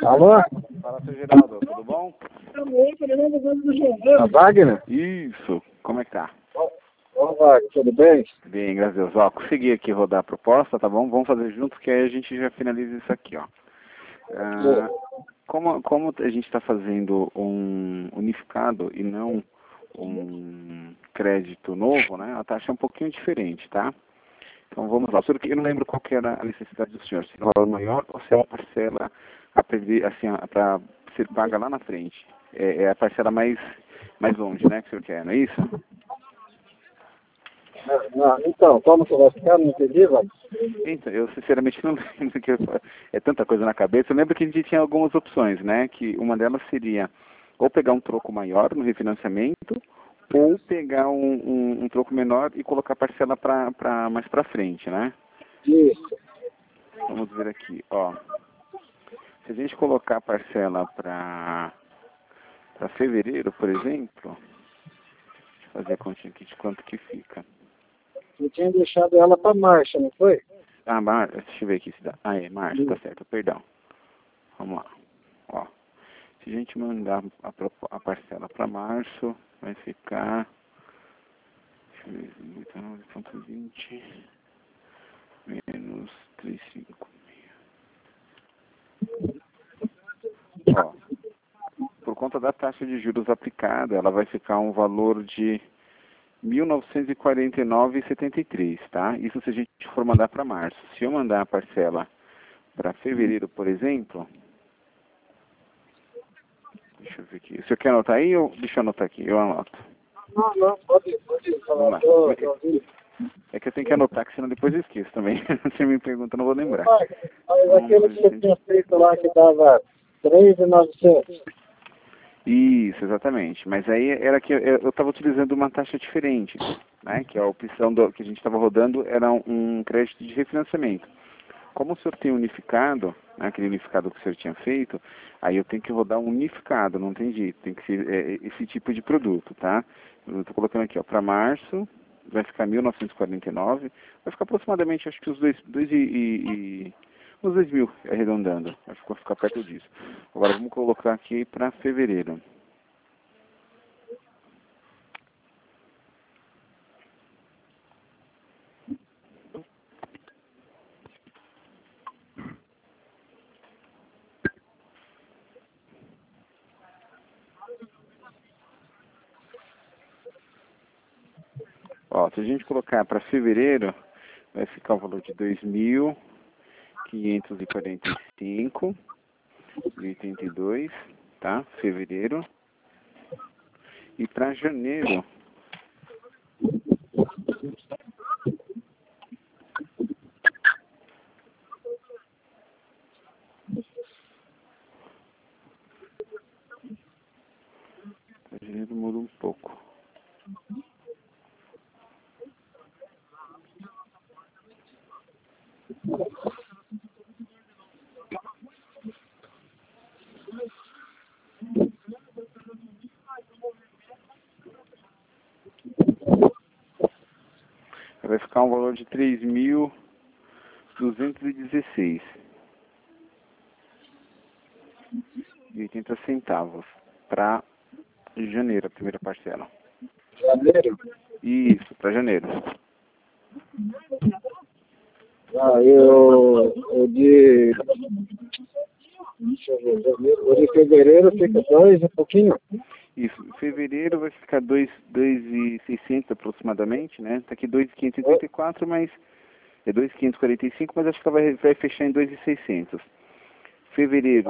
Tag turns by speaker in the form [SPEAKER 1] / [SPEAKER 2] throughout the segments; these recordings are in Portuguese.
[SPEAKER 1] Alô?
[SPEAKER 2] Fala, seu Geraldo, tudo bom?
[SPEAKER 1] A Wagner?
[SPEAKER 2] Isso, como é que tá?
[SPEAKER 1] Ô, Wagner, tudo bem?
[SPEAKER 2] Bem, graças a Deus. Ó, consegui aqui rodar a proposta, tá bom? Vamos fazer junto, que aí a gente já finaliza isso aqui, ó. Como a gente está fazendo um unificado e não um crédito novo, né? A taxa é um pouquinho diferente, tá? Então vamos lá. Eu não lembro qual que era a necessidade do senhor, se é um valor maior ou se é uma parcela a perder, assim, para ser paga lá na frente. É a parcela mais longe, né, que o senhor quer, não é isso?
[SPEAKER 1] Então, como que vai ficar? Não entendi, Wagner.
[SPEAKER 2] Então, eu sinceramente não lembro, que é tanta coisa na cabeça. Eu lembro que a gente tinha algumas opções, né? Que uma delas seria ou pegar um troco maior no refinanciamento, ou pegar um troco menor e colocar a parcela mais para frente, né?
[SPEAKER 1] Isso.
[SPEAKER 2] Vamos ver aqui, ó. Se a gente colocar a parcela para fevereiro, por exemplo, deixa eu fazer a continha aqui de quanto que fica.
[SPEAKER 1] Eu tinha deixado ela para marcha, não foi?
[SPEAKER 2] Ah, deixa eu ver aqui se dá. Ah, é março, tá certo, perdão. Vamos lá. Ó, se a gente mandar a parcela para março, vai ficar 9,20 menos 356. Ó, por conta da taxa de juros aplicada, ela vai ficar um valor de 1.949,73, tá? Isso se a gente for mandar para março. Se eu mandar a parcela para fevereiro, por exemplo, deixa eu ver aqui. O senhor quer anotar aí ou deixa eu anotar aqui? Eu anoto.
[SPEAKER 1] Não, pode
[SPEAKER 2] Vamos
[SPEAKER 1] falar.
[SPEAKER 2] lá. É que eu tenho que anotar, que senão depois eu esqueço também. Você me pergunta, eu não vou lembrar.
[SPEAKER 1] Mas aquele que você tinha feito lá que dava 3.900.
[SPEAKER 2] Isso, exatamente. Mas aí era que eu estava utilizando uma taxa diferente, né? Que a opção que a gente estava rodando era um crédito de refinanciamento. Como o senhor tem unificado, né, aquele unificado que o senhor tinha feito, aí eu tenho que rodar um unificado, não tem jeito, tem que ser esse tipo de produto, tá? Eu estou colocando aqui, ó, para março, vai ficar 1.949, vai ficar aproximadamente, acho que uns uns 2.000, arredondando, acho que vai ficar perto disso. Agora vamos colocar aqui para fevereiro. Ó, se a gente colocar para fevereiro, vai ficar o valor de 2.545,82, tá? Fevereiro. E para janeiro, muda um pouco. Vai ficar um valor de 3.216,80 para janeiro, a primeira parcela.
[SPEAKER 1] Janeiro?
[SPEAKER 2] Isso, para janeiro.
[SPEAKER 1] Deixa eu ver, janeiro. O de fevereiro fica 2 e pouquinho.
[SPEAKER 2] Isso, em fevereiro vai ficar 2.600 aproximadamente, né? Tá aqui 2.584, mas é 2.545, mas acho que ela vai fechar em 2.600. Fevereiro.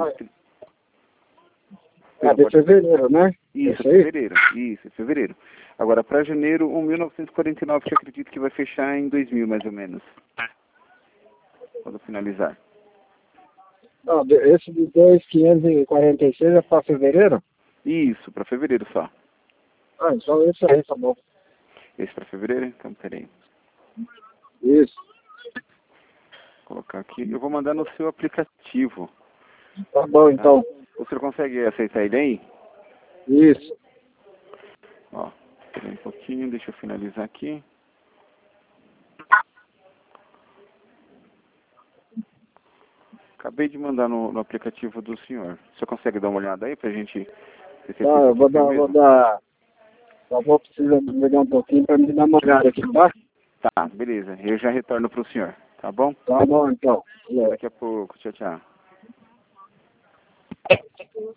[SPEAKER 1] De fevereiro, né?
[SPEAKER 2] Isso, fevereiro. Isso, fevereiro. Agora, para janeiro, 1.949, que eu acredito que vai fechar em 2.000, mais ou menos. Quando finalizar.
[SPEAKER 1] Não, esse de 2.546 é para fevereiro?
[SPEAKER 2] Isso, para fevereiro só.
[SPEAKER 1] Ah, então esse aí tá bom.
[SPEAKER 2] Esse para fevereiro? Então, peraí.
[SPEAKER 1] Isso.
[SPEAKER 2] Vou colocar aqui. Eu vou mandar no seu aplicativo.
[SPEAKER 1] Tá bom, então.
[SPEAKER 2] O senhor consegue aceitar ele aí?
[SPEAKER 1] Isso.
[SPEAKER 2] Ó, peraí um pouquinho, deixa eu finalizar aqui. Acabei de mandar no aplicativo do senhor. Você consegue dar uma olhada aí pra gente ter certeza
[SPEAKER 1] Tá, eu
[SPEAKER 2] que
[SPEAKER 1] vou
[SPEAKER 2] é
[SPEAKER 1] dar,
[SPEAKER 2] mesmo?
[SPEAKER 1] só vou precisar pegar um pouquinho para me dar uma olhada aqui, tá?
[SPEAKER 2] Tá, beleza. Eu já retorno pro senhor, tá bom?
[SPEAKER 1] Tá bom, então.
[SPEAKER 2] Daqui a pouco. Tchau, tchau.